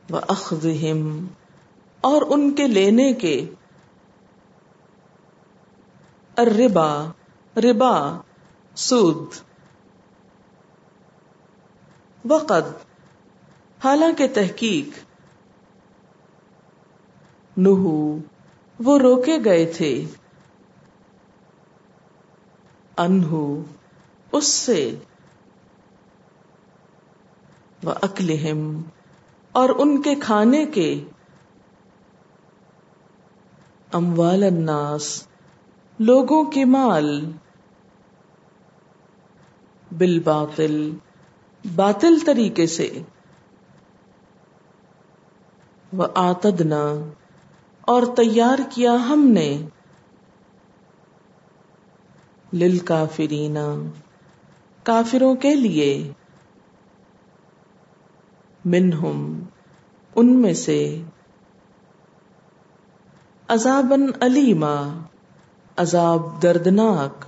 وَأَخْذِهِمْ اور ان کے لینے کے، الربا ربا سود، وقد حالانکہ تحقیق، نہو وہ روکے گئے تھے، انہو اس سے، وَأَكْلِهِمْ اور ان کے کھانے کے، اموال الناس لوگوں کے مال، بالباطل باطل طریقے سے، وَأَعْتَدْنَا اور تیار کیا ہم نے، للکافرین کافروں کے لیے، منہم ان میں سے، عذاباً علیما عذاب دردناک،